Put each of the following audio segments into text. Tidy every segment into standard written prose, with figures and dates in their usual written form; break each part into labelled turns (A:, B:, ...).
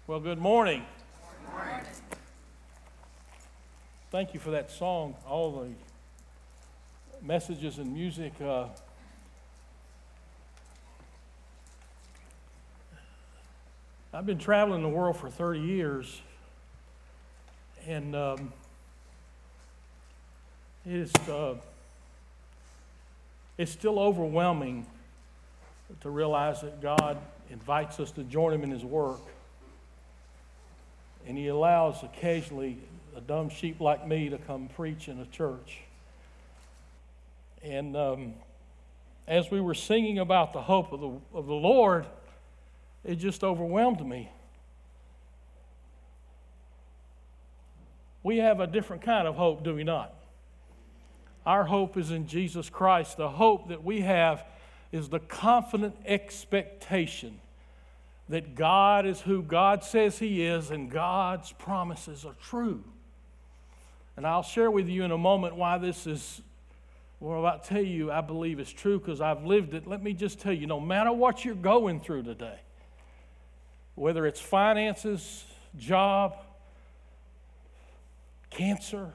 A: Well, good morning. Good morning. Thank you for that song, all the messages and music. I've been traveling the world for 30 years, and it's still overwhelming to realize that God invites us to join Him in His work. And He allows occasionally a dumb sheep like me to come preach in a church. And as we were singing about the hope of the Lord, it just overwhelmed me. We have a different kind of hope, do we not? Our hope is in Jesus Christ. The hope that we have is the confident expectation that God is who God says He is, and God's promises are true. And I'll share with you in a moment why this is, what I'm about to tell you, I believe is true because I've lived it. Let me just tell you, no matter what you're going through today, whether it's finances, job, cancer,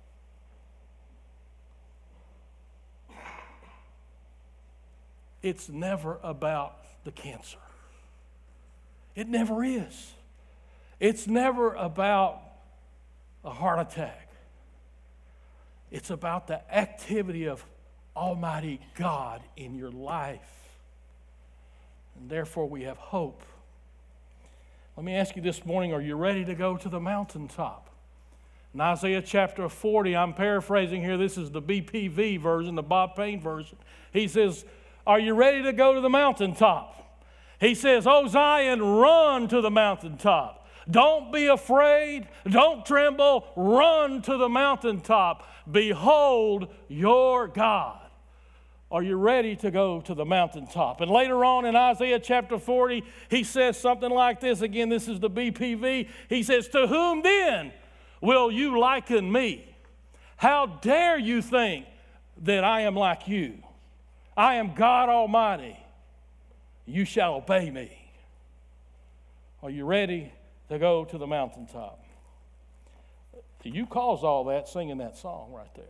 A: it's never about the cancer. It never is. It's never about a heart attack. It's about the activity of Almighty God in your life. And therefore we have hope. Let me ask you this morning, are you ready to go to the mountaintop? In Isaiah chapter 40, I'm paraphrasing here, this is the BPV version, the Bob Payne version. He says, are you ready to go to the mountaintop? He says, "O Zion, run to the mountaintop. Don't be afraid. Don't tremble. Run to the mountaintop. Behold your God." Are you ready to go to the mountaintop? And later on in Isaiah chapter 40, he says something like this. Again, this is the BPV. He says, "To whom then will you liken me? How dare you think that I am like you? I am God Almighty. You shall obey me." Are you ready to go to the mountaintop? You caused all that singing that song right there.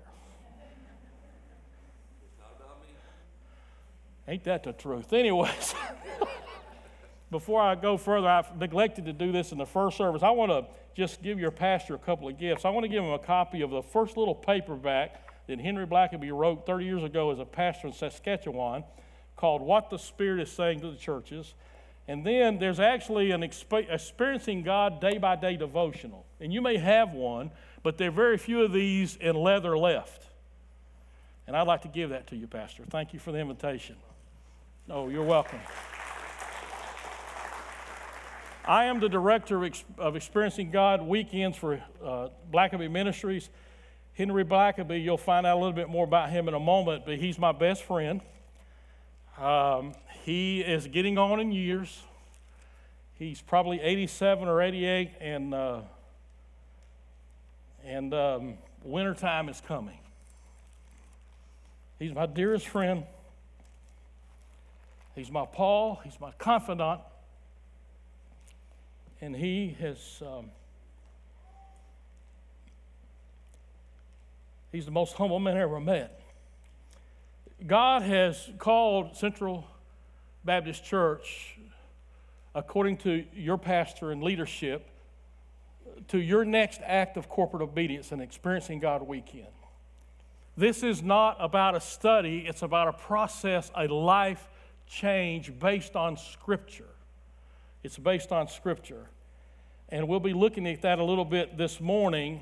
B: It's not about me.
A: Ain't that the truth? Anyways, before I go further, I've neglected to do this in the first service. I want to just give your pastor a couple of gifts. I want to give him a copy of the first little paperback that Henry Blackaby wrote 30 years ago as a pastor in Saskatchewan, called What the Spirit is Saying to the Churches. And then there's actually an Experiencing God Day by Day devotional. And you may have one, but there are very few of these in leather left. And I'd like to give that to you, Pastor. Thank you for the invitation. Oh, you're welcome. I am the director of Experiencing God weekends for Blackaby Ministries. Henry Blackaby, you'll find out a little bit more about him in a moment, but he's my best friend. He is getting on in years. He's probably 87 or 88, and wintertime is coming. He's my dearest friend. He's my Paul. He's my confidant. And he has, he's the most humble man I ever met. God has called Central Baptist Church, according to your pastor and leadership, to your next act of corporate obedience and Experiencing God weekend. This is not about a study, it's about a process, a life change based on Scripture. It's based on Scripture. And we'll be looking at that a little bit this morning.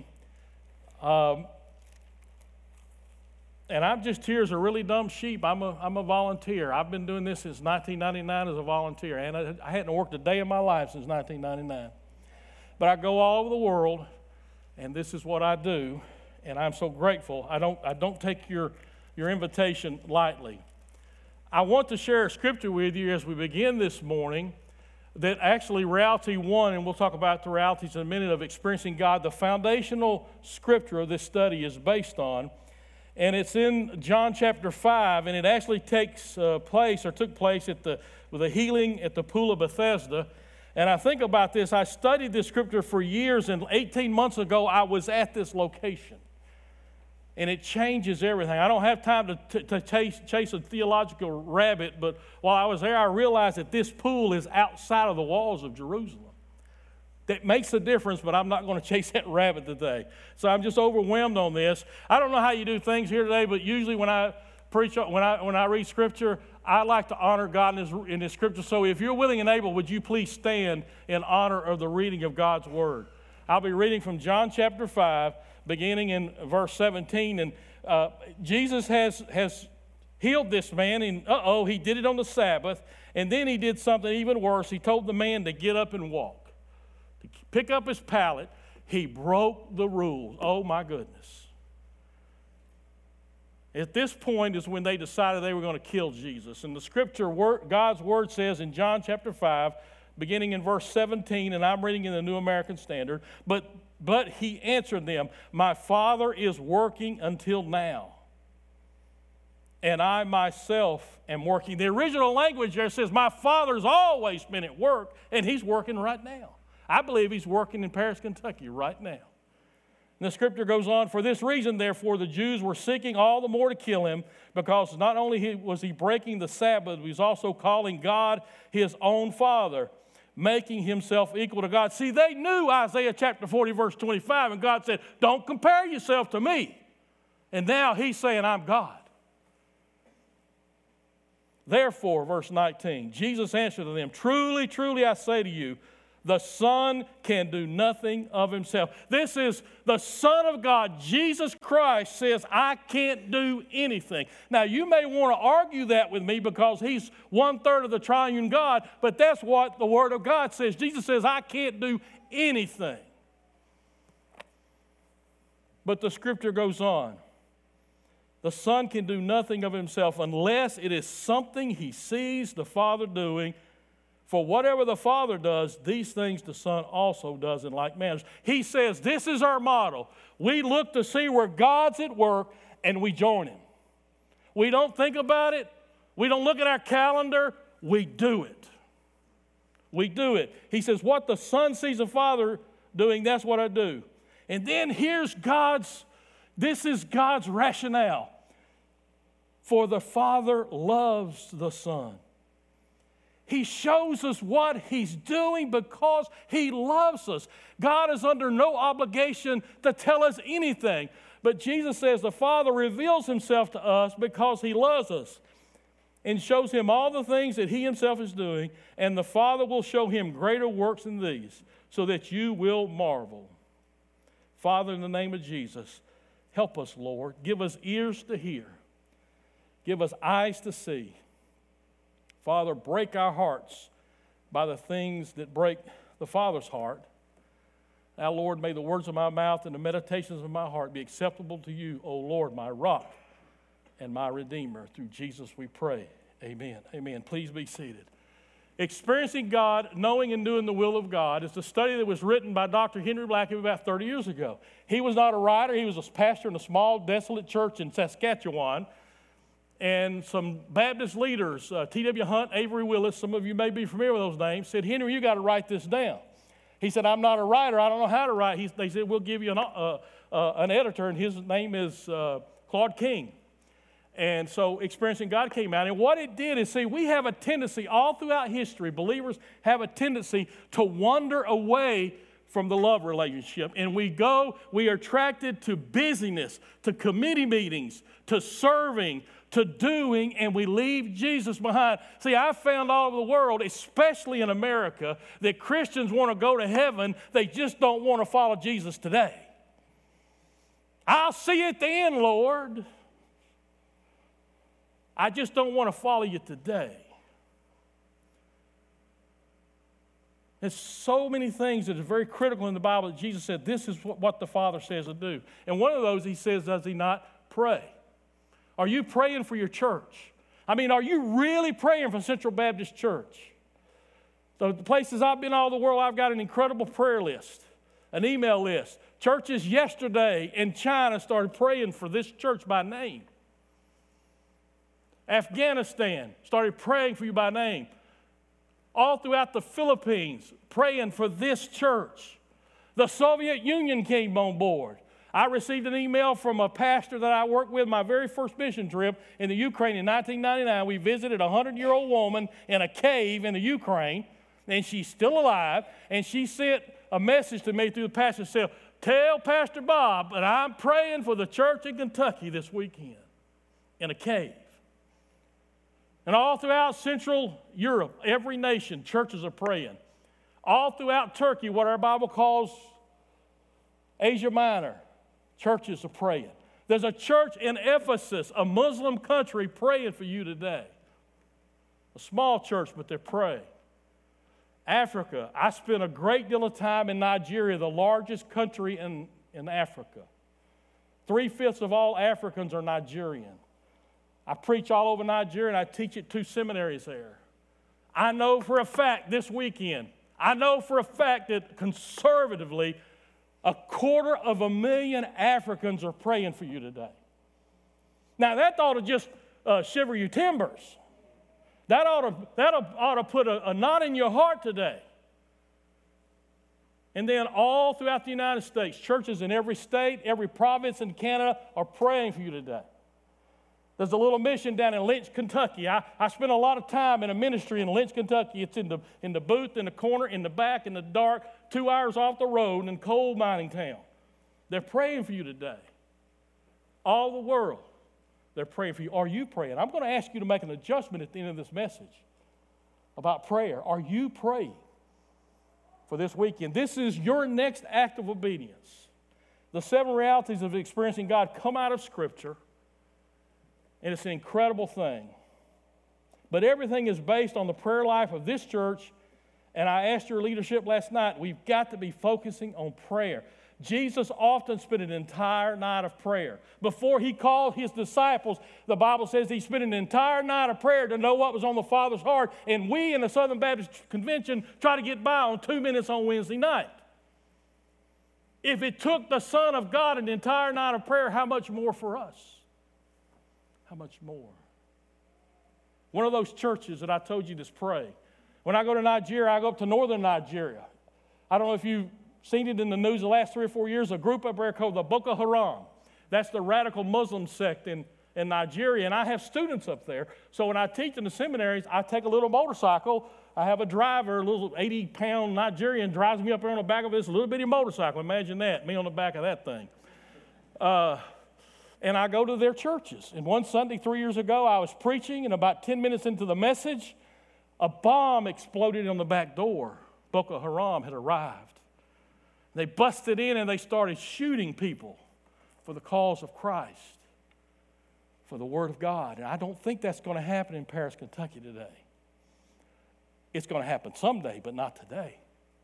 A: And I'm just here as a really dumb sheep. I'm a volunteer. I've been doing this since 1999 as a volunteer, and I hadn't worked a day in my life since 1999. But I go all over the world, and this is what I do, and I'm so grateful. I don't take your invitation lightly. I want to share a scripture with you as we begin this morning that actually reality one, and we'll talk about the realities in a minute of Experiencing God, the foundational scripture of this study is based on. And it's in John chapter 5, and it actually took place with a healing at the pool of Bethesda. And I think about this. I studied this scripture for years, and 18 months ago, I was at this location. And it changes everything. I don't have time to chase a theological rabbit, but while I was there, I realized that this pool is outside of the walls of Jerusalem. That makes a difference, but I'm not going to chase that rabbit today. So I'm just overwhelmed on this. I don't know how you do things here today, but usually when I preach, when I read Scripture, I like to honor God in His Scripture. So if you're willing and able, would you please stand in honor of the reading of God's Word? I'll be reading from John chapter 5, beginning in verse 17. And Jesus has healed this man, and he did it on the Sabbath. And then He did something even worse. He told the man to get up and walk. Pick up his pallet. He broke the rules. Oh, my goodness. At this point is when they decided they were going to kill Jesus. And the scripture, God's word says in John chapter 5, beginning in verse 17, and I'm reading in the New American Standard, but He answered them, my Father is working until now, and I myself am working. The original language there says, my Father's always been at work, and He's working right now. I believe He's working in Paris, Kentucky right now. And the scripture goes on, for this reason, therefore, the Jews were seeking all the more to kill Him, because not only was He breaking the Sabbath, He was also calling God His own Father, making Himself equal to God. See, they knew Isaiah chapter 40, verse 25, and God said, don't compare yourself to me. And now He's saying, I'm God. Therefore, verse 19, Jesus answered to them, truly, truly, I say to you, the Son can do nothing of Himself. This is the Son of God, Jesus Christ, says, I can't do anything. Now, you may want to argue that with me because He's 1/3 of the triune God, but that's what the Word of God says. Jesus says, I can't do anything. But the scripture goes on. The Son can do nothing of Himself unless it is something He sees the Father doing. For whatever the Father does, these things the Son also does in like manner. He says, this is our model. We look to see where God's at work, and we join Him. We don't think about it. We don't look at our calendar. We do it. We do it. He says, what the Son sees the Father doing, that's what I do. And then this is God's rationale. For the Father loves the Son. He shows us what He's doing because He loves us. God is under no obligation to tell us anything. But Jesus says the Father reveals Himself to us because He loves us and shows Him all the things that He Himself is doing, and the Father will show Him greater works than these so that you will marvel. Father, in the name of Jesus, help us, Lord. Give us ears to hear. Give us eyes to see. Father, break our hearts by the things that break the Father's heart. Now, Lord, may the words of my mouth and the meditations of my heart be acceptable to you, O Lord, my rock and my Redeemer. Through Jesus we pray. Amen. Amen. Please be seated. Experiencing God, Knowing and Doing the Will of God is a study that was written by Dr. Henry Blackaby about 30 years ago. He was not a writer. He was a pastor in a small, desolate church in Saskatchewan. And some Baptist leaders, T.W. Hunt, Avery Willis, some of you may be familiar with those names, said, Henry, you got to write this down. He said, I'm not a writer. I don't know how to write. They said, we'll give you an editor, and his name is Claude King. And so Experiencing God came out. And what it did is, see, we have a tendency, all throughout history, believers have a tendency to wander away from the love relationship. And we are attracted to busyness, to committee meetings, to serving, to doing, and we leave Jesus behind. See, I've found all over the world, especially in America, that Christians want to go to heaven. They just don't want to follow Jesus today. I'll see you at the end, Lord. I just don't want to follow you today. There's so many things that are very critical in the Bible that Jesus said, this is what the Father says to do. And one of those, He says, does He not pray? Are you praying for your church? I mean, are you really praying for Central Baptist Church? So the places I've been all over the world, I've got an incredible prayer list, an email list. Churches yesterday in China started praying for this church by name. Afghanistan started praying for you by name. all throughout the Philippines, praying for this church. The Soviet Union came on board. I received an email from a pastor that I worked with my very first mission trip in the Ukraine in 1999. We visited a 100-year-old woman in a cave in the Ukraine, and she's still alive, and she sent a message to me through the pastor said, tell Pastor Bob that I'm praying for the church in Kentucky this weekend in a cave. And all throughout Central Europe, every nation, churches are praying. All throughout Turkey, what our Bible calls Asia Minor, churches are praying. There's a church in Ephesus, a Muslim country, praying for you today. A small church, but they're praying. Africa, I spent a great deal of time in Nigeria, the largest country in Africa. 3/5 of all Africans are Nigerian. I preach all over Nigeria, and I teach at 2 seminaries there. I know for a fact this weekend, that conservatively, 250,000 Africans are praying for you today. Now, that ought to just shiver your timbers. That ought to put a knot in your heart today. And then all throughout the United States, churches in every state, every province in Canada are praying for you today. There's a little mission down in Lynch, Kentucky. I spent a lot of time in a ministry in Lynch, Kentucky. It's in the booth, in the corner, in the back, in the dark, 2 hours off the road in coal mining town. They're praying for you today. All the world, they're praying for you. Are you praying? I'm going to ask you to make an adjustment at the end of this message about prayer. Are you praying for this weekend? This is your next act of obedience. The 7 realities of experiencing God come out of Scripture. And it's an incredible thing. But everything is based on the prayer life of this church. And I asked your leadership last night, we've got to be focusing on prayer. Jesus often spent an entire night of prayer. Before he called his disciples, the Bible says he spent an entire night of prayer to know what was on the Father's heart. And we in the Southern Baptist Convention try to get by on 2 minutes on Wednesday night. If it took the Son of God an entire night of prayer, how much more for us? How much more? One of those churches that I told you to pray. When I go to Nigeria, I go up to northern Nigeria. I don't know if you've seen it in the news the last 3 or 4 years, a group up there called the Boko Haram. That's the radical Muslim sect in Nigeria, and I have students up there. So when I teach in the seminaries, I take a little motorcycle. I have a driver, a little 80-pound Nigerian, drives me up there on the back of this little bitty motorcycle. Imagine that, me on the back of that thing. And I go to their churches. And one Sunday 3 years ago, I was preaching, and about 10 minutes into the message, a bomb exploded on the back door. Boko Haram had arrived. They busted in and they started shooting people for the cause of Christ, for the Word of God. And I don't think that's going to happen in Paris, Kentucky today. It's going to happen someday, but not today.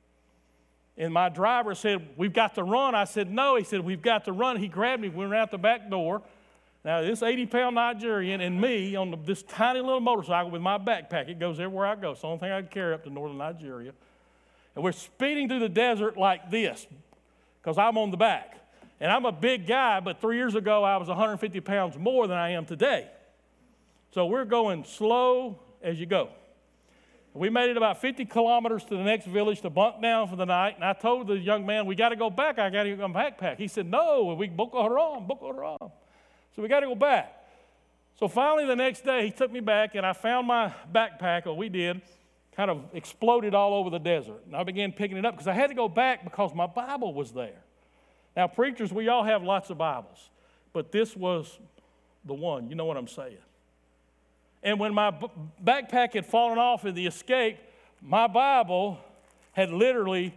A: And my driver said, we've got to run. I said, no. He said, we've got to run. He grabbed me. We went out the back door. Now, this 80-pound Nigerian and me on this tiny little motorcycle with my backpack. It goes everywhere I go. It's the only thing I can carry up to northern Nigeria. And we're speeding through the desert like this because I'm on the back. And I'm a big guy, but 3 years ago, I was 150 pounds more than I am today. So we're going slow as you go. We made it about 50 kilometers to the next village to bunk down for the night. And I told the young man, we got to go back. I got to get my backpack. He said, no, we Boko Haram. So we got to go back. So finally the next day, he took me back, and I found my backpack, or we did, kind of exploded all over the desert. And I began picking it up because I had to go back because my Bible was there. Now, preachers, we all have lots of Bibles, but this was the one. You know what I'm saying? And when my backpack had fallen off in the escape, my Bible had literally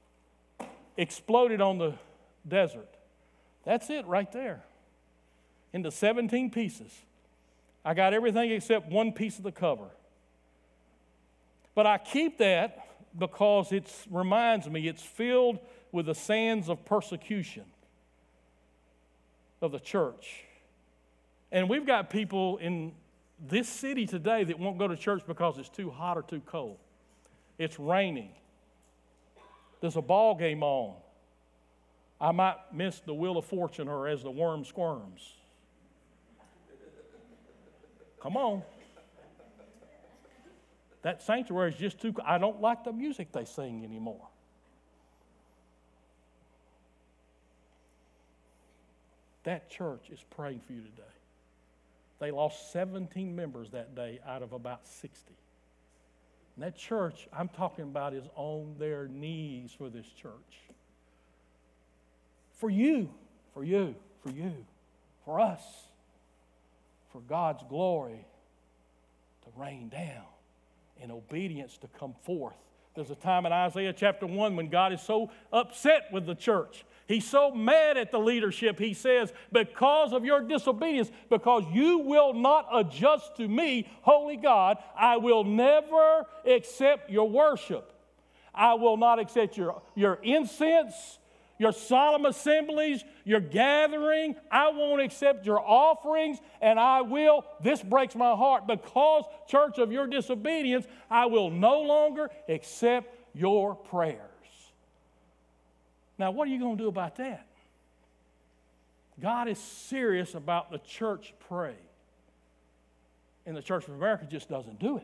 A: exploded on the desert. That's it right there. Into 17 pieces. I got everything except one piece of the cover. But I keep that because it reminds me it's filled with the sands of persecution of the church. And we've got people in this city today that won't go to church because it's too hot or too cold. It's raining. There's a ball game on. I might miss the Wheel of Fortune or As the Worm Squirms. Come on. That sanctuary is just too, I don't like the music they sing anymore. That church is praying for you today. They lost 17 members that day out of about 60. And that church I'm talking about is on their knees for this church. For you, for you, for you, for us, for God's glory to rain down and obedience to come forth. There's a time in Isaiah chapter 1 when God is so upset with the church. He's so mad at the leadership. He says, because of your disobedience, because you will not adjust to me, holy God, I will never accept your worship. I will not accept your incense, your solemn assemblies, your gathering. I won't accept your offerings, and I will, this breaks my heart, because, church, of your disobedience, I will no longer accept your prayers. Now, what are you going to do about that? God is serious about the church praying. And the Church of America just doesn't do it.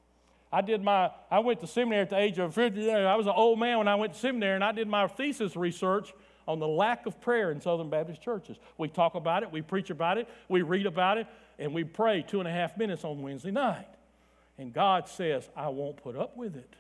A: I went to seminary at the age of 50. I was an old man when I went to seminary, and I did my thesis research on the lack of prayer in Southern Baptist churches. We talk about it, we preach about it, we read about it, and we pray 2.5 minutes on Wednesday night. And God says, I won't put up with it.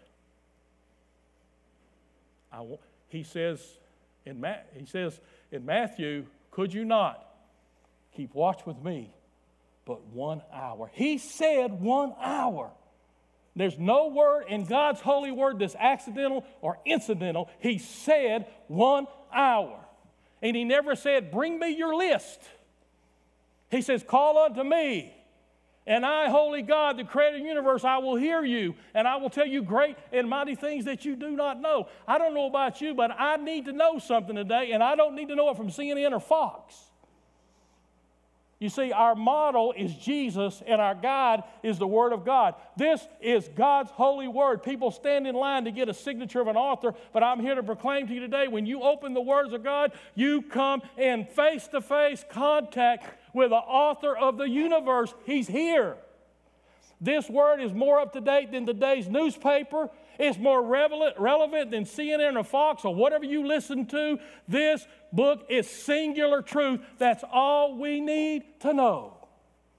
A: I won't. He says in Matthew, could you not keep watch with me but 1 hour? He said 1 hour. There's no word in God's holy word that's accidental or incidental. He said 1 hour. And he never said, bring me your list. He says, call unto me. And I, holy God, the creator of the universe, I will hear you, and I will tell you great and mighty things that you do not know. I don't know about you, but I need to know something today, and I don't need to know it from CNN or Fox. You see, our model is Jesus, and our guide is the Word of God. This is God's holy Word. People stand in line to get a signature of an author, but I'm here to proclaim to you today, when you open the words of God, you come in face-to-face contact with the author of the universe. He's here. This word is more up to date than today's newspaper. It's more relevant than CNN or Fox or whatever you listen to. This book is singular truth. That's all we need to know.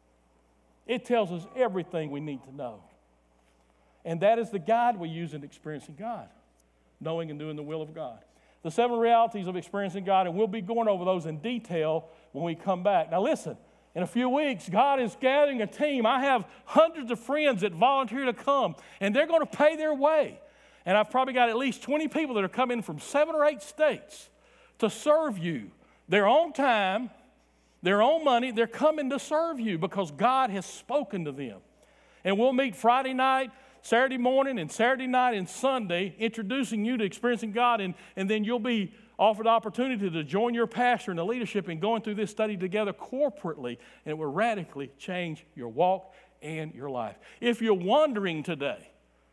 A: It tells us everything we need to know. And that is the guide we use in experiencing God, knowing and doing the will of God. The 7 realities of experiencing God, and we'll be going over those in detail when we come back. Now listen, in a few weeks, God is gathering a team. I have hundreds of friends that volunteer to come, and they're going to pay their way. And I've probably got at least 20 people that are coming from 7 or 8 states to serve you. Their own time, their own money, they're coming to serve you because God has spoken to them. And we'll meet Friday night, Saturday morning, and Saturday night and Sunday, introducing you to experiencing God, and then you'll be offered the opportunity to join your pastor in the leadership in going through this study together corporately, and it will radically change your walk and your life. If you're wondering today,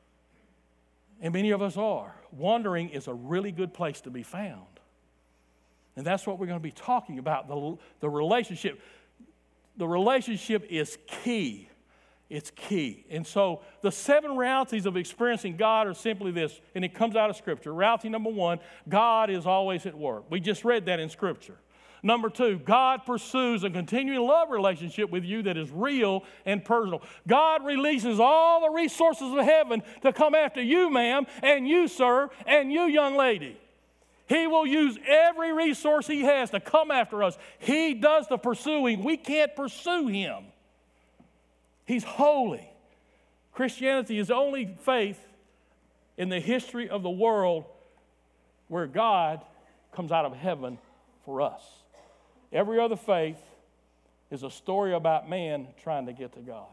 A: and many of us are, wondering is a really good place to be found. And that's what we're going to be talking about, the relationship. The relationship is key. It's key. And so the 7 realities of experiencing God are simply this, and it comes out of Scripture. Reality number 1, God is always at work. We just read that in Scripture. Number 2, God pursues a continuing love relationship with you that is real and personal. God releases all the resources of heaven to come after you, ma'am, and you, sir, and you, young lady. He will use every resource he has to come after us. He does the pursuing. We can't pursue him. He's holy. Christianity is the only faith in the history of the world where God comes out of heaven for us. Every other faith is a story about man trying to get to God.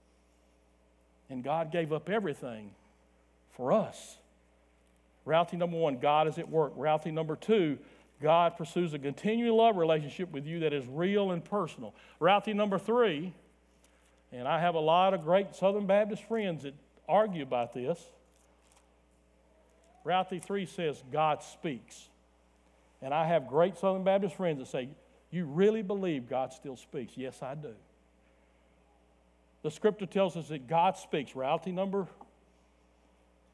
A: And God gave up everything for us. Reality number 1, God is at work. Reality number 2, God pursues a continuing love relationship with you that is real and personal. Reality number 3, and I have a lot of great Southern Baptist friends that argue about this. Reality 3 says God speaks. And I have great Southern Baptist friends that say, you really believe God still speaks? Yes, I do. The Scripture tells us that God speaks. Reality number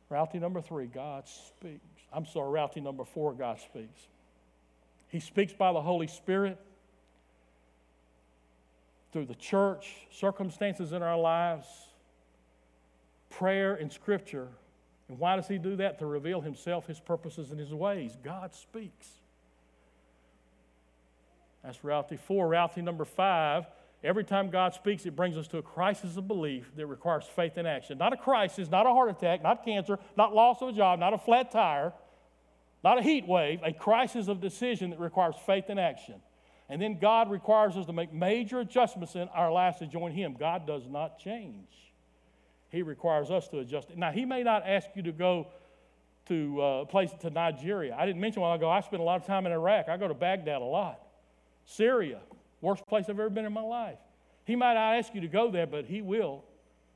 A: Reality number 3, God speaks. Reality number 4, God speaks. He speaks by the Holy Spirit through the church, circumstances in our lives, prayer, and Scripture. And why does he do that? To reveal himself, his purposes, and his ways. God speaks. That's reality 4. Reality number 5, every time God speaks, it brings us to a crisis of belief that requires faith in action. Not a crisis, not a heart attack, not cancer, not loss of a job, not a flat tire, not a heat wave, a crisis of decision that requires faith in action. And then God requires us to make major adjustments in our lives to join him. God does not change. He requires us to adjust it. Now, he may not ask you to go to a place to Nigeria. I didn't mention a while ago, I spent a lot of time in Iraq. I go to Baghdad a lot. Syria, worst place I've ever been in my life. He might not ask you to go there, but he will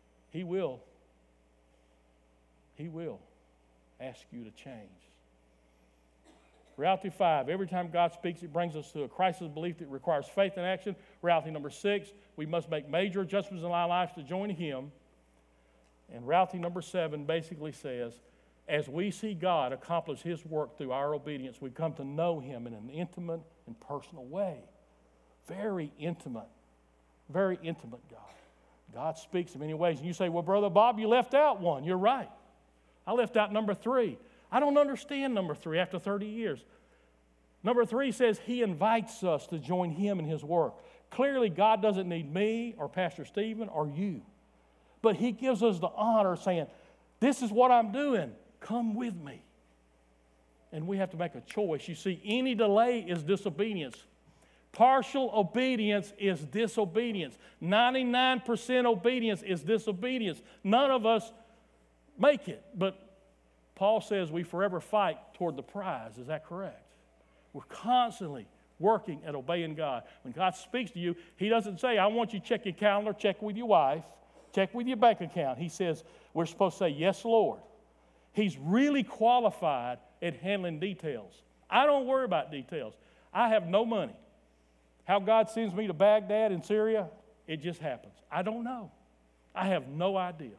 A: ask you to change. Reality 5, every time God speaks, it brings us to a crisis of belief that requires faith and action. Reality number 6, we must make major adjustments in our lives to join him. And reality number 7 basically says, as we see God accomplish his work through our obedience, we come to know him in an intimate and personal way. Very intimate God. God speaks in many ways. And you say, well, Brother Bob, you left out one. You're right. I left out number 3. I don't understand number 3 after 30 years. Number 3 says he invites us to join him in his work. Clearly, God doesn't need me or Pastor Stephen or you. But he gives us the honor saying, this is what I'm doing. Come with me. And we have to make a choice. You see, any delay is disobedience. Partial obedience is disobedience. 99% obedience is disobedience. None of us make it. But Paul says we forever fight toward the prize. Is that correct? We're constantly working at obeying God. When God speaks to you, he doesn't say, I want you to check your calendar, check with your wife, check with your bank account. He says we're supposed to say, yes, Lord. He's really qualified at handling details. I don't worry about details. I have no money. How God sends me to Baghdad in Syria, it just happens. I don't know. I have no idea.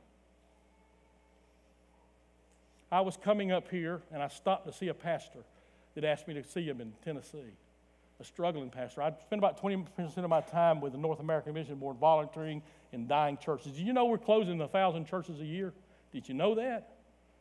A: I was coming up here, and I stopped to see a pastor that asked me to see him in Tennessee, a struggling pastor. I'd spend about 20% of my time with the North American Mission Board volunteering in dying churches. Did you know we're closing 1,000 churches a year? Did you know that?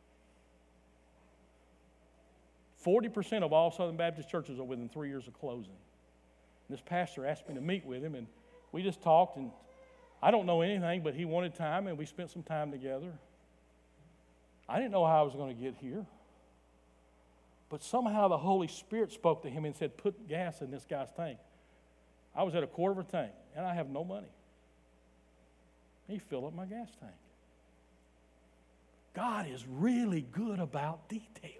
A: 40% of all Southern Baptist churches are within 3 years of closing. And this pastor asked me to meet with him, and we just talked, and I don't know anything, but he wanted time, and we spent some time together. I didn't know how I was going to get here. But somehow the Holy Spirit spoke to him and said, put gas in this guy's tank. I was at a quarter of a tank, and I have no money. He filled up my gas tank. God is really good about details.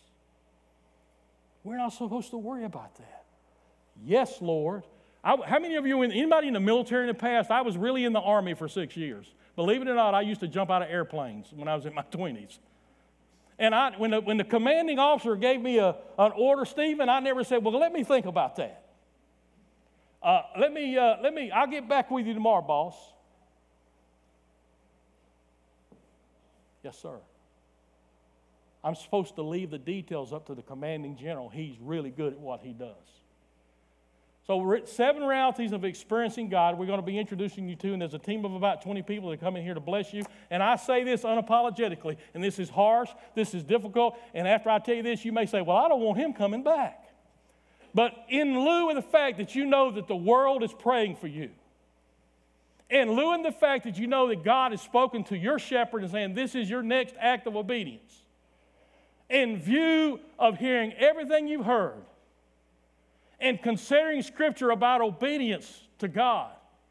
A: We're not supposed to worry about that. Yes, Lord. How many of you, anybody in the military in the past, I was really in the Army for 6 years. Believe it or not, I used to jump out of airplanes when I was in my 20s. And when the commanding officer gave me an order, Stephen, I never said, well, let me think about that. I'll get back with you tomorrow, boss. Yes, sir. I'm supposed to leave the details up to the commanding general. He's really good at what he does. So we're at 7 realities of experiencing God we're going to be introducing you to, and there's a team of about 20 people that come in here to bless you. And I say this unapologetically, and this is harsh, this is difficult, and after I tell you this, you may say, well, I don't want him coming back. But in lieu of the fact that you know that the world is praying for you, in lieu of the fact that you know that God has spoken to your shepherd and saying, this is your next act of obedience, in view of hearing everything you've heard, and considering Scripture about obedience to God,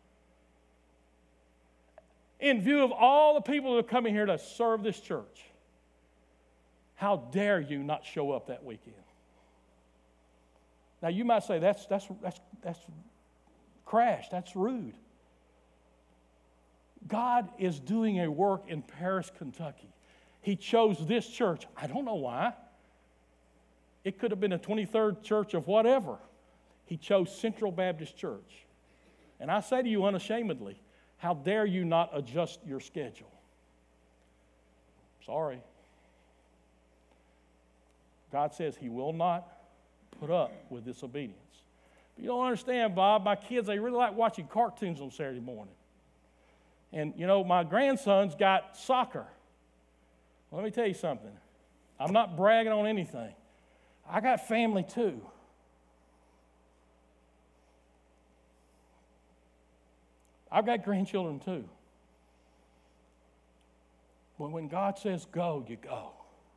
A: in view of all the people that are coming here to serve this church, how dare you not show up that weekend? Now you might say that's crash, that's rude. God is doing a work in Paris, Kentucky. He chose this church. I don't know why. It could have been a 23rd church of whatever. He chose Central Baptist Church. And I say to you unashamedly, how dare you not adjust your schedule? Sorry. God says he will not put up with disobedience. But you don't understand, Bob, my kids, they really like watching cartoons on Saturday morning. And, my grandson's got soccer. Well, let me tell you something. I'm not bragging on anything. I got family too. I've got grandchildren too. But when God says go, you go.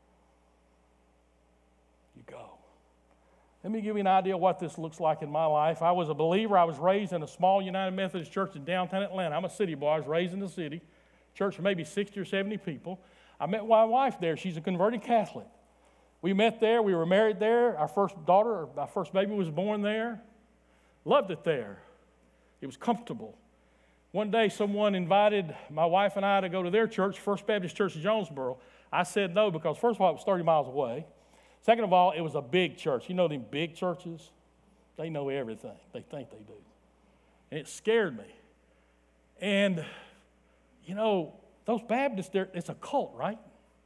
A: You go. Let me give you an idea of what this looks like in my life. I was a believer. I was raised in a small United Methodist church in downtown Atlanta. I'm a city boy. I was raised in the city. Church of maybe 60 or 70 people. I met my wife there. She's a converted Catholic. We met there. We were married there. Our first baby was born there. Loved it there. It was comfortable. One day, someone invited my wife and I to go to their church, First Baptist Church in Jonesboro. I said no because, first of all, it was 30 miles away. Second of all, it was a big church. You know them big churches? They know everything. They think they do. And it scared me. And, those Baptists, it's a cult, right?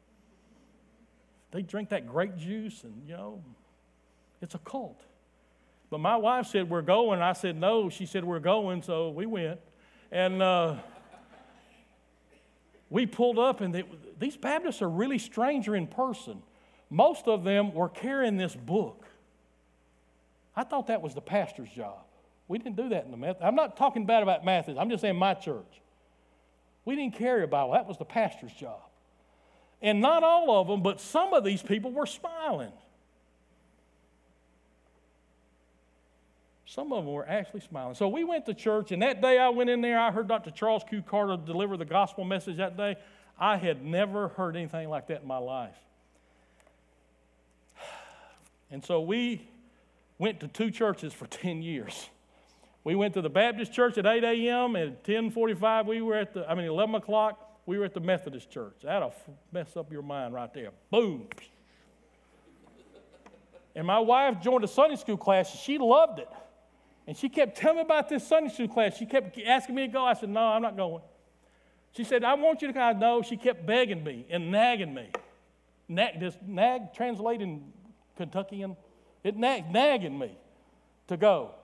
A: They drink that grape juice and, it's a cult. But my wife said, we're going. I said, no. She said, we're going, so we went. And we pulled up, and these Baptists are really stranger in person. Most of them were carrying this book. I thought that was the pastor's job. We didn't do that in the Methodist. I'm not talking bad about Methodist. I'm just saying my church. We didn't carry a Bible. That was the pastor's job. And not all of them, but some of these people were smiling. Some of them were actually smiling. So we went to church, and that day I went in there, I heard Dr. Charles Q. Carter deliver the gospel message that day. I had never heard anything like that in my life. And so we went to two churches for 10 years. We went to the Baptist church at 8 a.m. and at 10:45 11 o'clock, we were at the Methodist church. That'll mess up your mind right there. Boom. And my wife joined a Sunday school class. She loved it. And she kept telling me about this Sunday school class. She kept asking me to go. I said, no, I'm not going. She said, I want you to go. No, she kept begging me and nagging me. Does nag translate in Kentuckian? It nagging me to go.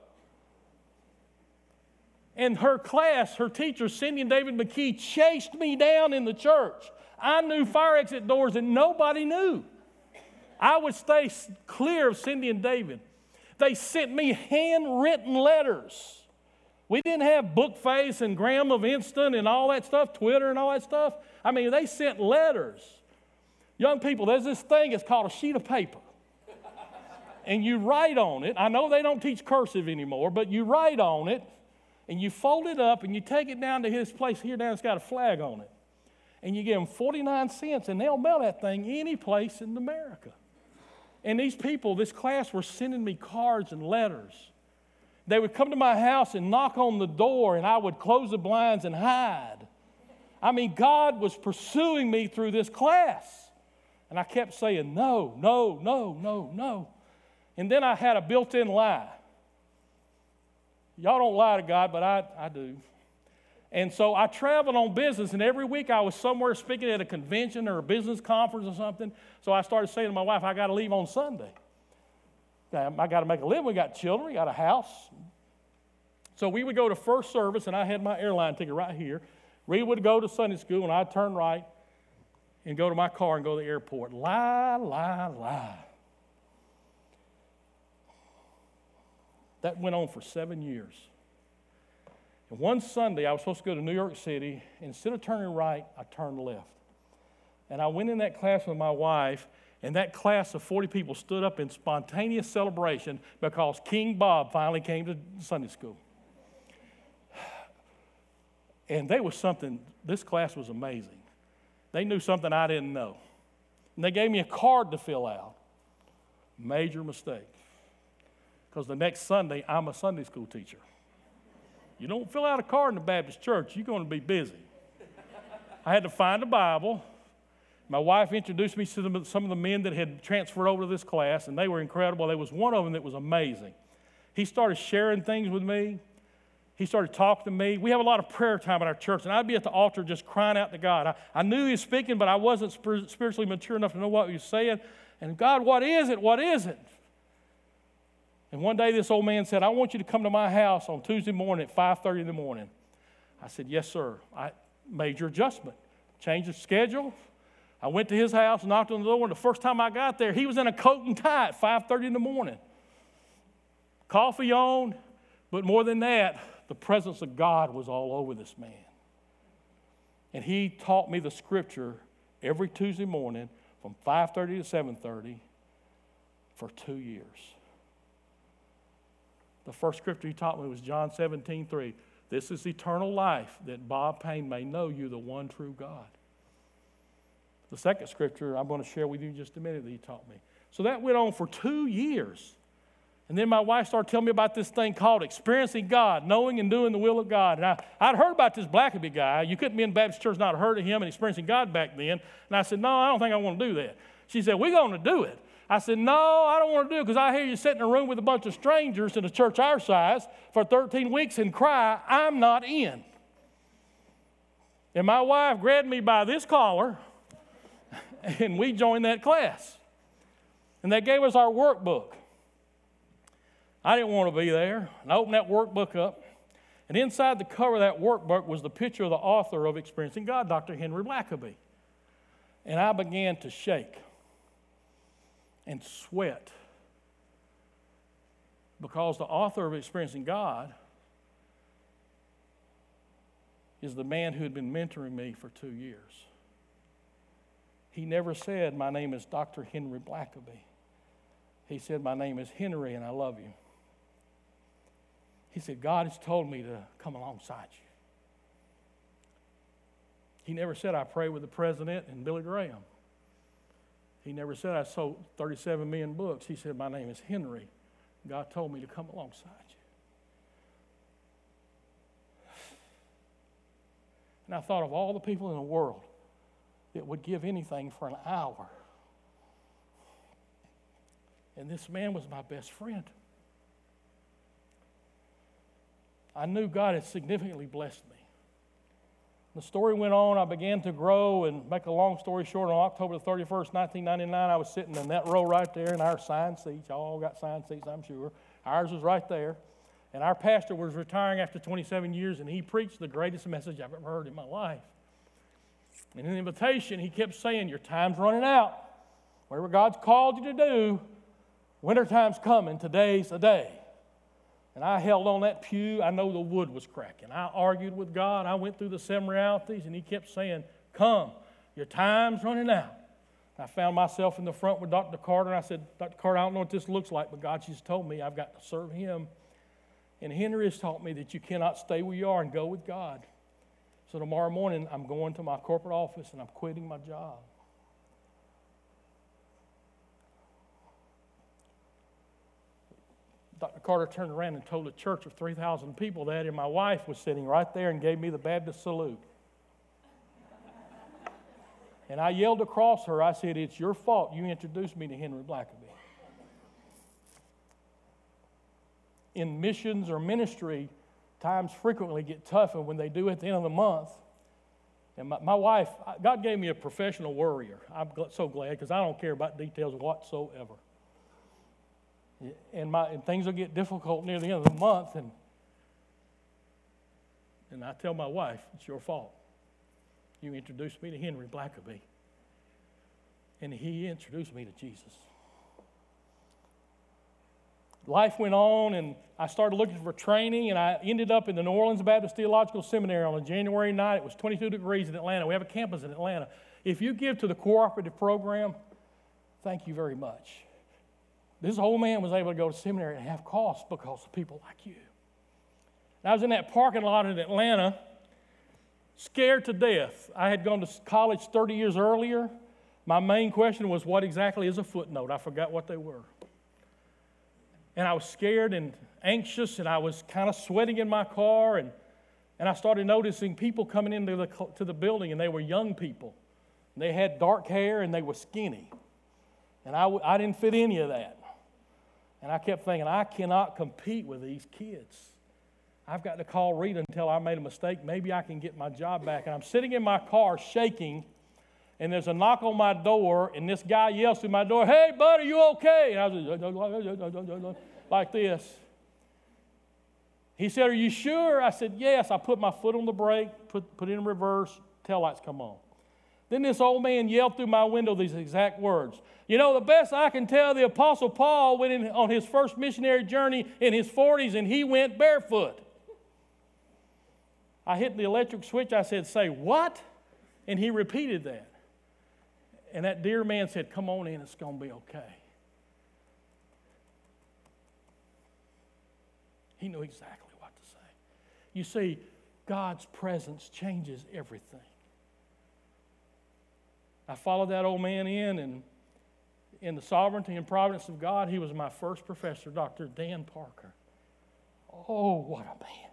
A: And her class, her teacher, Cindy and David McKee, chased me down in the church. I knew fire exit doors that nobody knew. I would stay clear of Cindy and David. They sent me handwritten letters. We didn't have Bookface and Graham of Instant and all that stuff, Twitter and all that stuff. They sent letters. Young people, there's this thing, it's called a sheet of paper. And you write on it. I know they don't teach cursive anymore, but you write on it, and you fold it up, and you take it down to his place here down, it's got a flag on it. And you give them 49 cents, and they'll mail that thing any place in America. And these people, this class, were sending me cards and letters. They would come to my house and knock on the door, and I would close the blinds and hide. God was pursuing me through this class. And I kept saying, no, no, no, no, no. And then I had a built-in lie. Y'all don't lie to God, but I do. And so I traveled on business, and every week I was somewhere speaking at a convention or a business conference or something. So I started saying to my wife, I got to leave on Sunday. I got to make a living. We got children. We got a house. So we would go to first service, and I had my airline ticket right here. Rita would go to Sunday school, and I'd turn right and go to my car and go to the airport. Lie, lie, lie. That went on for 7 years. And one Sunday, I was supposed to go to New York City. Instead of turning right, I turned left. And I went in that class with my wife, and that class of 40 people stood up in spontaneous celebration because King Bob finally came to Sunday school. And this class was amazing. They knew something I didn't know. And they gave me a card to fill out. Major mistake. Because the next Sunday, I'm a Sunday school teacher. You don't fill out a card in the Baptist church, you're going to be busy. I had to find a Bible. My wife introduced me to some of the men that had transferred over to this class, and they were incredible. There was one of them that was amazing. He started sharing things with me. He started talking to me. We have a lot of prayer time at our church, and I'd be at the altar just crying out to God. I knew he was speaking, but I wasn't spiritually mature enough to know what he was saying. And God, what is it? What is it? And one day this old man said, I want you to come to my house on Tuesday morning at 5:30 in the morning. I said, yes, sir. I made your adjustment, changed the schedule. I went to his house, knocked on the door, and the first time I got there, he was in a coat and tie at 5:30 in the morning. Coffee on, but more than that, the presence of God was all over this man. And he taught me the scripture every Tuesday morning from 5:30 to 7:30 for 2 years. The first scripture he taught me was John 17:3. This is eternal life, that Bob Payne may know you, the one true God. The second scripture I'm going to share with you in just a minute that he taught me. So that went on for 2 years. And then my wife started telling me about this thing called experiencing God, knowing and doing the will of God. And I'd heard about this Blackaby guy. You couldn't be in Baptist church not heard of him and experiencing God back then. And I said, no, I don't think I want to do that. She said, we're going to do it. I said, no, I don't want to do it because I hear you sit in a room with a bunch of strangers in a church our size for 13 weeks and cry, I'm not in. And my wife grabbed me by this collar, and we joined that class. And they gave us our workbook. I didn't want to be there. And I opened that workbook up. And inside the cover of that workbook was the picture of the author of Experiencing God, Dr. Henry Blackaby. And I began to shake and sweat because the author of Experiencing God is the man who had been mentoring me for 2 years. He never said, my name is Dr. Henry Blackaby. He said, my name is Henry and I love you. He said, God has told me to come alongside you. He never said, I pray with the president and Billy Graham. He never said, I sold 37 million books. He said, my name is Henry. God told me to come alongside you. And I thought of all the people in the world that would give anything for an hour. And this man was my best friend. I knew God had significantly blessed me. The story went on. I began to grow, and make a long story short, on October the 31st, 1999, I was sitting in that row right there in our assigned seats. Y'all all got assigned seats, I'm sure. Ours was right there. And our pastor was retiring after 27 years, and he preached the greatest message I've ever heard in my life. And in the invitation, he kept saying, your time's running out. Whatever God's called you to do, wintertime's coming. Today's the day. And I held on that pew. I know the wood was cracking. I argued with God. I went through the 7 realities, and he kept saying, come, your time's running out. I found myself in the front with Dr. Carter, and I said, Dr. Carter, I don't know what this looks like, but God just told me I've got to serve him. And Henry has taught me that you cannot stay where you are and go with God. So tomorrow morning, I'm going to my corporate office, and I'm quitting my job. Dr. Carter turned around and told a church of 3,000 people that, and my wife was sitting right there and gave me the Baptist salute. And I yelled across her, I said, it's your fault you introduced me to Henry Blackaby. In missions or ministry, times frequently get tough, and when they do at the end of the month, and my wife, God gave me a professional worrier. I'm so glad, because I don't care about details whatsoever. And things will get difficult near the end of the month, and I tell my wife, it's your fault. You introduced me to Henry Blackaby, and he introduced me to Jesus. Life went on, and I started looking for training, and I ended up in the New Orleans Baptist Theological Seminary on a January night. It was 22 degrees in Atlanta. We have a campus in Atlanta. If you give to the cooperative program, thank you very much. This old man was able to go to seminary and have costs because of people like you. And I was in that parking lot in Atlanta, scared to death. I had gone to college 30 years earlier. My main question was, what exactly is a footnote? I forgot what they were. And I was scared and anxious, and I was kind of sweating in my car, and I started noticing people coming into the building, and they were young people. And they had dark hair, and they were skinny. And I didn't fit any of that. And I kept thinking, I cannot compete with these kids. I've got to call Rita and tell her I made a mistake. Maybe I can get my job back. And I'm sitting in my car shaking, and there's a knock on my door, and this guy yells through my door, "Hey, buddy, you okay?" And I was like this. He said, "Are you sure?" I said, "Yes." I put my foot on the brake, put it in reverse, taillights come on. Then this old man yelled through my window these exact words. "You know, the best I can tell, the Apostle Paul went in on his first missionary journey in his 40s, and he went barefoot." I hit the electric switch. I said, "Say what?" And he repeated that. And that dear man said, "Come on in, it's going to be okay." He knew exactly what to say. You see, God's presence changes everything. I followed that old man in, and in the sovereignty and providence of God, he was my first professor, Dr. Dan Parker. Oh, what a man.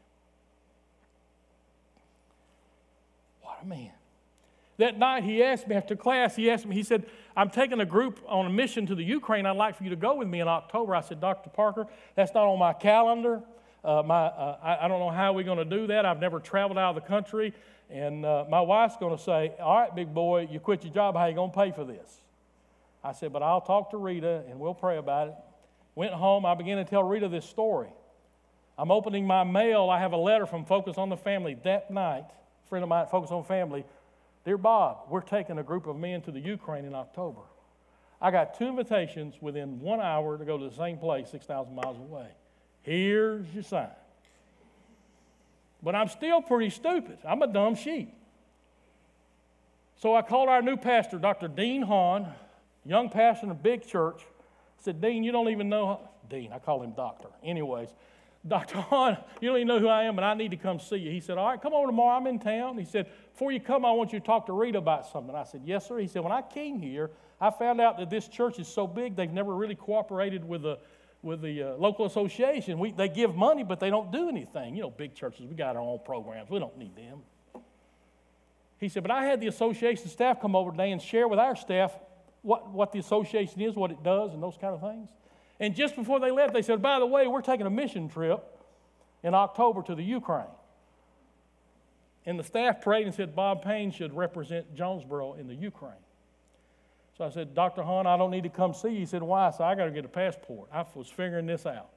A: What a man. That night he asked me after class, he said, "I'm taking a group on a mission to the Ukraine. I'd like for you to go with me in October." I said, "Dr. Parker, that's not on my calendar. I don't know how we're going to do that. I've never traveled out of the country. And my wife's going to say, 'All right, big boy, you quit your job. How are you going to pay for this?'" I said, "But I'll talk to Rita and we'll pray about it." Went home. I began to tell Rita this story. I'm opening my mail. I have a letter from Focus on the Family that night. A friend of mine at Focus on Family. "Dear Bob, we're taking a group of men to the Ukraine in October." I got 2 invitations within 1 hour to go to the same place 6,000 miles away. Here's your sign. But I'm still pretty stupid. I'm a dumb sheep. So I called our new pastor, Dr. Dean Hahn, young pastor in a big church. I said, "Dean, you don't even know..." Dean, I call him doctor. Anyways, "Dr. Hahn, you don't even know who I am, and I need to come see you." He said, "All right, come over tomorrow. I'm in town." He said, "Before you come, I want you to talk to Rita about something." I said, "Yes, sir." He said, "When I came here, I found out that this church is so big, they've never really cooperated with the local association. They give money, but they don't do anything. You know, big churches, we got our own programs. We don't need them." He said, "But I had the association staff come over today and share with our staff what the association is, what it does, and those kind of things. And just before they left, they said, 'By the way, we're taking a mission trip in October to the Ukraine.'" And the staff prayed and said Bob Payne should represent Jonesboro in the Ukraine. So I said, "Dr. Hahn, I don't need to come see you." He said, "Why?" I said, "I got to get a passport." I was figuring this out.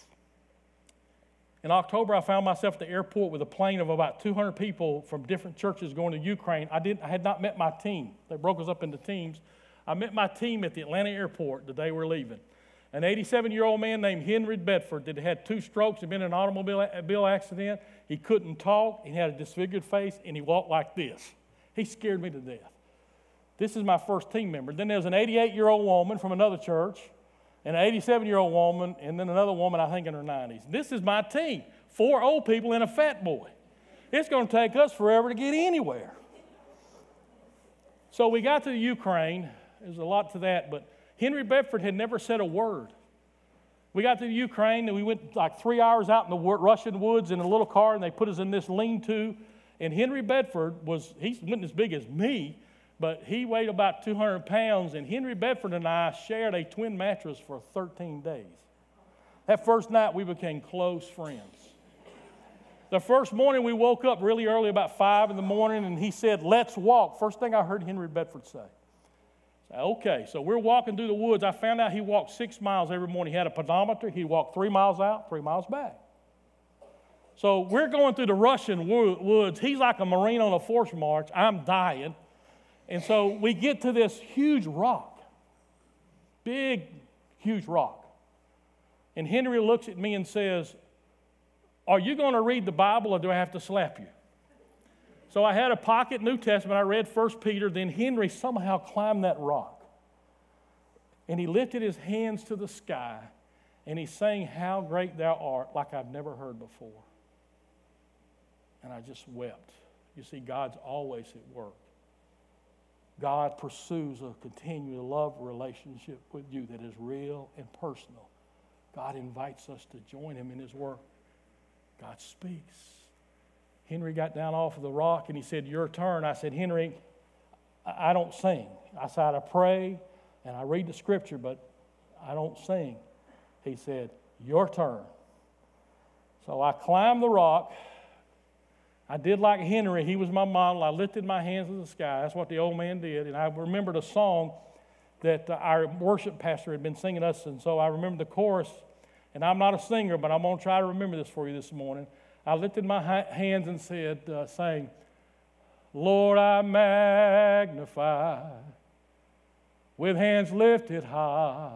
A: In October, I found myself at the airport with a plane of about 200 people from different churches going to Ukraine. I had not met my team. They broke us up into teams. I met my team at the Atlanta airport the day we're leaving. An 87-year-old man named Henry Bedford that had 2 strokes, had been in an automobile accident. He couldn't talk. He had a disfigured face, and he walked like this. He scared me to death. This is my first team member. Then there's an 88-year-old woman from another church, and an 87-year-old woman, and then another woman, I think, in her 90s. This is my team, 4 old people and a fat boy. It's going to take us forever to get anywhere. So we got to the Ukraine. There's a lot to that, but Henry Bedford had never said a word. We got to the Ukraine, and we went like 3 hours out in the Russian woods in a little car, and they put us in this lean-to. And Henry Bedford he wasn't as big as me, but he weighed about 200 pounds, and Henry Bedford and I shared a twin mattress for 13 days. That first night, we became close friends. The first morning, we woke up really early, about 5 in the morning, and he said, "Let's walk." First thing I heard Henry Bedford say. I said, "Okay." So we're walking through the woods. I found out he walked 6 miles every morning. He had a pedometer. He walked 3 miles out, 3 miles back. So we're going through the Russian woods. He's like a Marine on a force march. I'm dying. And so we get to this huge rock, big, huge rock. And Henry looks at me and says, "Are you going to read the Bible or do I have to slap you?" So I had a pocket New Testament. I read 1 Peter. Then Henry somehow climbed that rock. And he lifted his hands to the sky and he sang "How Great Thou Art" like I've never heard before. And I just wept. You see, God's always at work. God pursues a continual love relationship with you that is real and personal. God invites us to join him in his work. God speaks. Henry got down off of the rock and he said, "Your turn." I said, "Henry, I don't sing." I said, "I pray and I read the scripture, but I don't sing." He said, "Your turn." So I climbed the rock, I did like Henry. He was my model. I lifted my hands to the sky. That's what the old man did. And I remembered a song that our worship pastor had been singing us, and so I remember the chorus. And I'm not a singer, but I'm going to try to remember this for you this morning. I lifted my hands and sang, Lord, I magnify with hands lifted high.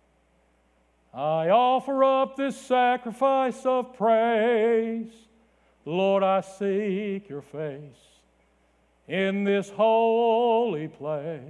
A: I offer up this sacrifice of praise. Lord, I seek your face in this holy place.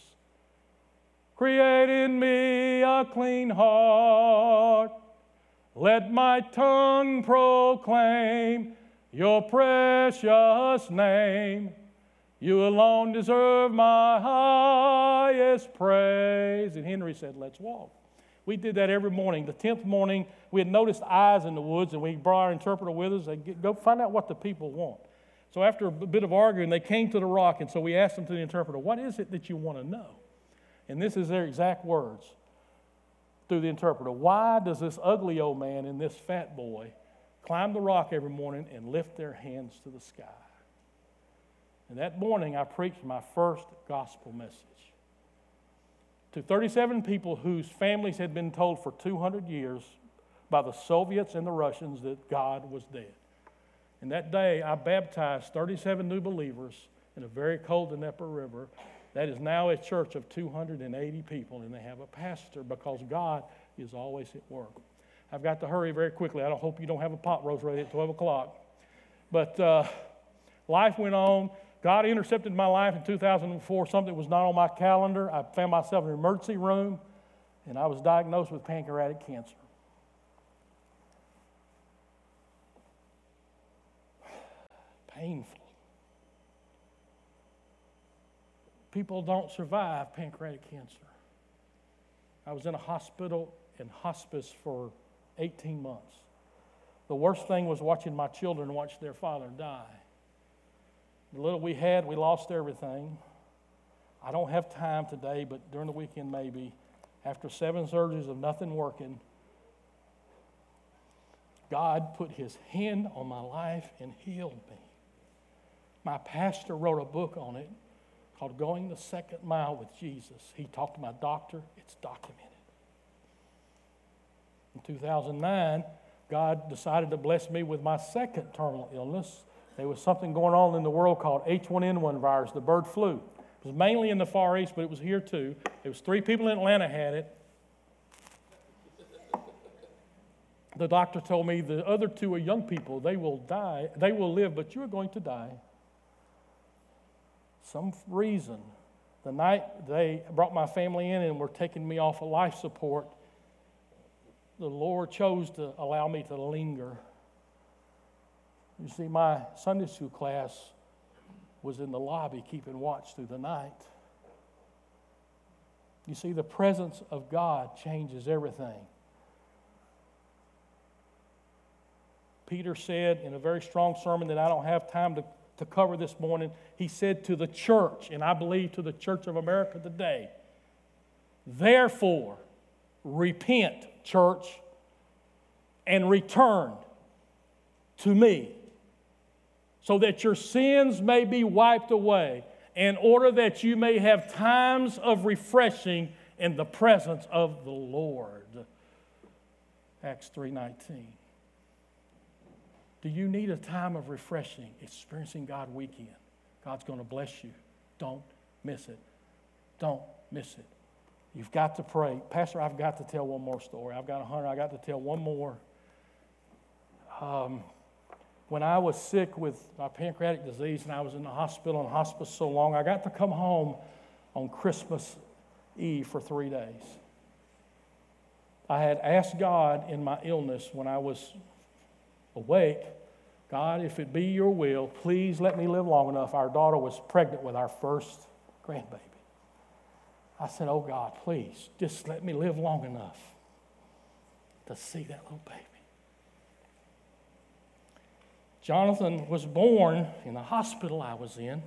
A: Create in me a clean heart. Let my tongue proclaim your precious name. You alone deserve my highest praise. And Henry said, let's walk. We did that every morning. The 10th morning, we had noticed eyes in the woods, and we brought our interpreter with us. They go find out what the people want. So after a bit of arguing, they came to the rock, and so we asked them to the interpreter, what is it that you want to know? And this is their exact words through the interpreter. Why does this ugly old man and this fat boy climb the rock every morning and lift their hands to the sky? And that morning, I preached my first gospel message to 37 people whose families had been told for 200 years by the Soviets and the Russians that God was dead. And that day, I baptized 37 new believers in a very cold Dnieper River. That is now a church of 280 people, and they have a pastor because God is always at work. I've got to hurry very quickly. I hope you don't have a pot roast ready at 12 o'clock. But life went on. God intercepted my life in 2004. Something was not on my calendar. I found myself in an emergency room, and I was diagnosed with pancreatic cancer. Painful. People don't survive pancreatic cancer. I was in a hospital in hospice for 18 months. The worst thing was watching my children watch their father die. The little we had, we lost everything. I don't have time today, but during the weekend maybe, after 7 surgeries of nothing working, God put his hand on my life and healed me. My pastor wrote a book on it called Going the Second Mile with Jesus. He talked to my doctor. It's documented. In 2009, God decided to bless me with my second terminal illness. There was something going on in the world called H1N1 virus, the bird flu. It was mainly in the Far East, but it was here too. It was 3 people in Atlanta had it. The doctor told me the other 2 are young people. They will die. They will live, but you are going to die. Some reason, the night they brought my family in and were taking me off of life support, the Lord chose to allow me to linger. You see, my Sunday school class was in the lobby keeping watch through the night. You see, the presence of God changes everything. Peter said in a very strong sermon that I don't have time to cover this morning, he said to the church, and I believe to the church of America today, therefore, repent, church, and return to me, so that your sins may be wiped away, in order that you may have times of refreshing in the presence of the Lord. Acts 3:19. Do you need a time of refreshing, experiencing God weekend? God's going to bless you. Don't miss it. Don't miss it. You've got to pray. Pastor, I've got to tell one more story. I've got 100. I've got to tell one more. When I was sick with my pancreatic disease and I was in the hospital and hospice so long, I got to come home on Christmas Eve for 3 days. I had asked God in my illness when I was awake, God, if it be your will, please let me live long enough. Our daughter was pregnant with our first grandbaby. I said, oh God, please, just let me live long enough to see that little baby. Jonathan was born in the hospital I was in,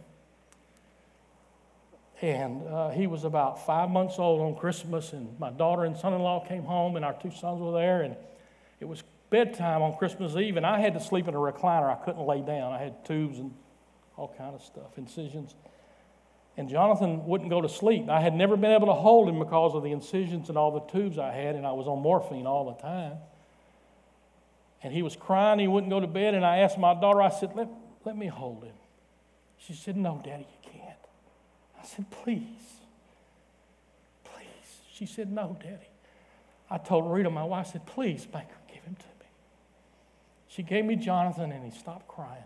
A: and he was about 5 months old on Christmas, and my daughter and son-in-law came home, and our 2 sons were there, and it was bedtime on Christmas Eve, and I had to sleep in a recliner. I couldn't lay down. I had tubes and all kind of stuff, incisions. And Jonathan wouldn't go to sleep. I had never been able to hold him because of the incisions and all the tubes I had, and I was on morphine all the time. And he was crying. He wouldn't go to bed, and I asked my daughter, I said, let me hold him. She said, no, Daddy, you can't. I said, please. She said, no, Daddy. I told Rita, my wife, I said, please, Banker, give him to me. She gave me Jonathan, and he stopped crying.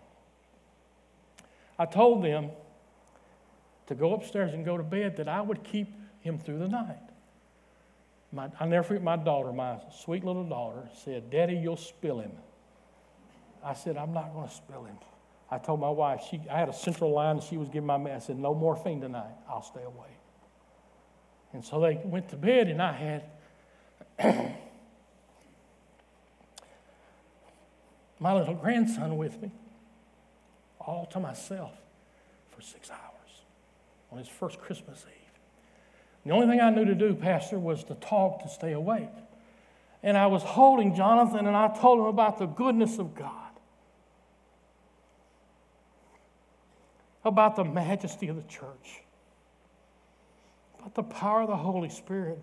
A: I told them to go upstairs and go to bed, that I would keep him through the night. I'll never forget my daughter, my sweet little daughter, said, Daddy, you'll spill him. I said, I'm not going to spill him. I told my wife, I had a central line, and she was giving my meds. I said, no morphine tonight. I'll stay away. And so they went to bed, and I had my little grandson with me, all to myself, for 6 hours on his first Christmas Eve. The only thing I knew to do, Pastor, was to talk to stay awake. And I was holding Jonathan, and I told him about the goodness of God, about the majesty of the church, about the power of the Holy Spirit,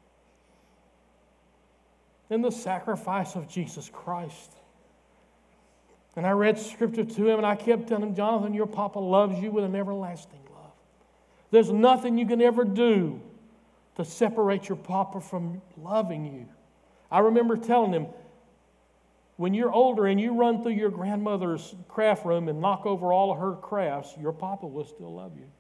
A: and the sacrifice of Jesus Christ. And I read Scripture to him, and I kept telling him, Jonathan, your Papa loves you with an everlasting love. There's nothing you can ever do to separate your Papa from loving you. I remember telling him, when you're older and you run through your grandmother's craft room and knock over all of her crafts, your Papa will still love you.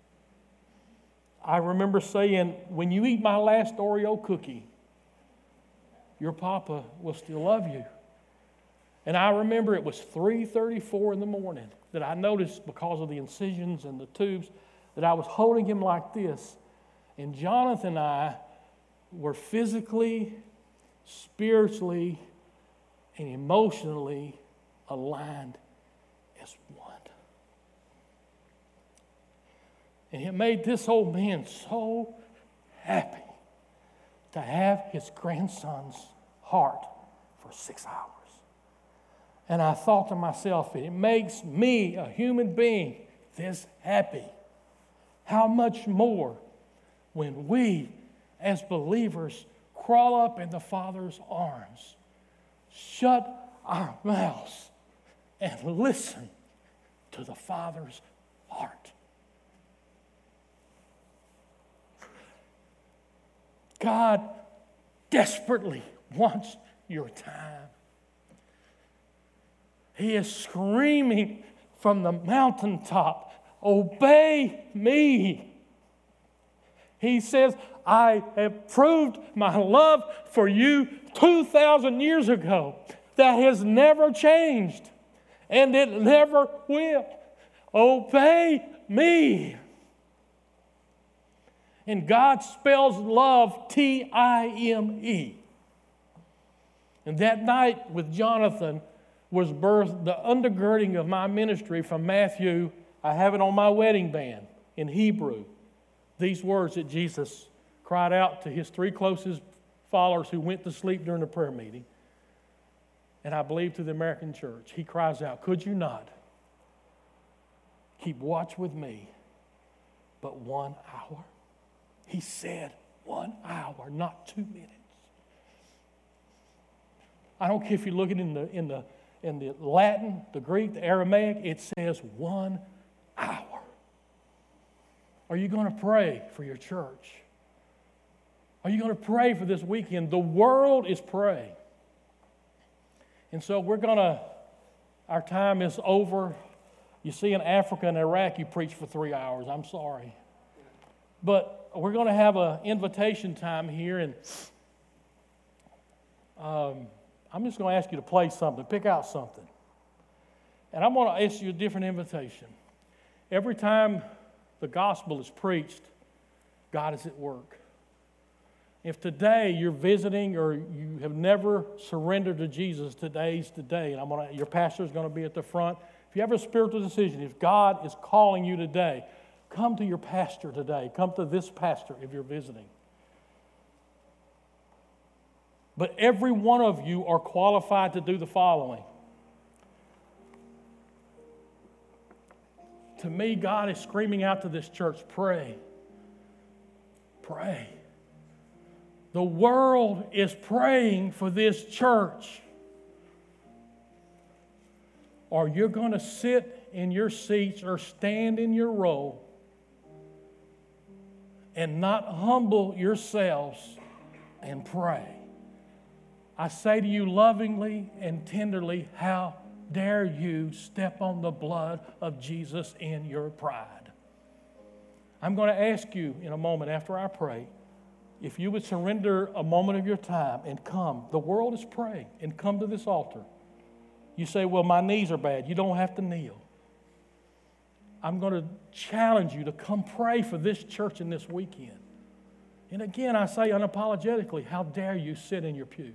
A: I remember saying, when you eat my last Oreo cookie, your Papa will still love you. And I remember it was 3:34 in the morning that I noticed, because of the incisions and the tubes, that I was holding him like this. And Jonathan and I were physically, spiritually, and emotionally aligned as one. And it made this old man so happy to have his grandson's heart for 6 hours. And I thought to myself, it makes me, a human being, this happy. How much more when we, as believers, crawl up in the Father's arms, shut our mouths, and listen to the Father's heart. God desperately wants your time. He is screaming from the mountaintop, obey me. He says, I have proved my love for you 2,000 years ago. That has never changed, and it never will. Obey me. And God spells love T-I-M-E. And that night with Jonathan was birthed the undergirding of my ministry from Matthew. I have it on my wedding band in Hebrew. These words that Jesus cried out to his 3 closest followers who went to sleep during the prayer meeting. And I believe to the American church. He cries out, could you not keep watch with me but 1 hour? He said 1 hour, not 2 minutes. I don't care if you look at it in the Latin, the Greek, the Aramaic, it says 1 hour. Are you going to pray for your church? Are you going to pray for this weekend? The world is praying. And so our time is over. You see, in Africa and Iraq, you preach for 3 hours. I'm sorry. But we're going to have an invitation time here, and I'm just going to ask you to play something, pick out something. And I'm going to ask you a different invitation. Every time the gospel is preached, God is at work. If today you're visiting or you have never surrendered to Jesus, today's the day. And your pastor is going to be at the front. If you have a spiritual decision, if God is calling you today, come to your pastor today. Come to this pastor if you're visiting. But every one of you are qualified to do the following. To me, God is screaming out to this church, pray. Pray. The world is praying for this church. Or you're going to sit in your seats or stand in your row and not humble yourselves and pray. I say to you lovingly and tenderly, how dare you step on the blood of Jesus in your pride? I'm going to ask you in a moment after I pray, if you would surrender a moment of your time and come. The world is praying, and come to this altar. You say, well, my knees are bad. You don't have to kneel. I'm going to challenge you to come pray for this church in this weekend. And again, I say unapologetically, how dare you sit in your pew?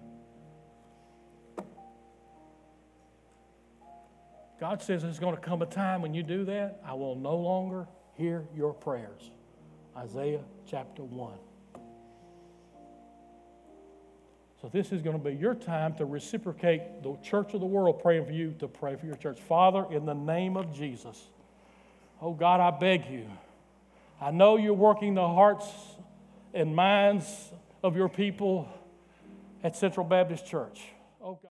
A: God says there's going to come a time when you do that, I will no longer hear your prayers. Isaiah chapter 1. So this is going to be your time to reciprocate the church of the world praying for you to pray for your church. Father, in the name of Jesus, oh God, I beg you. I know you're working the hearts and minds of your people at Central Baptist Church. Oh God.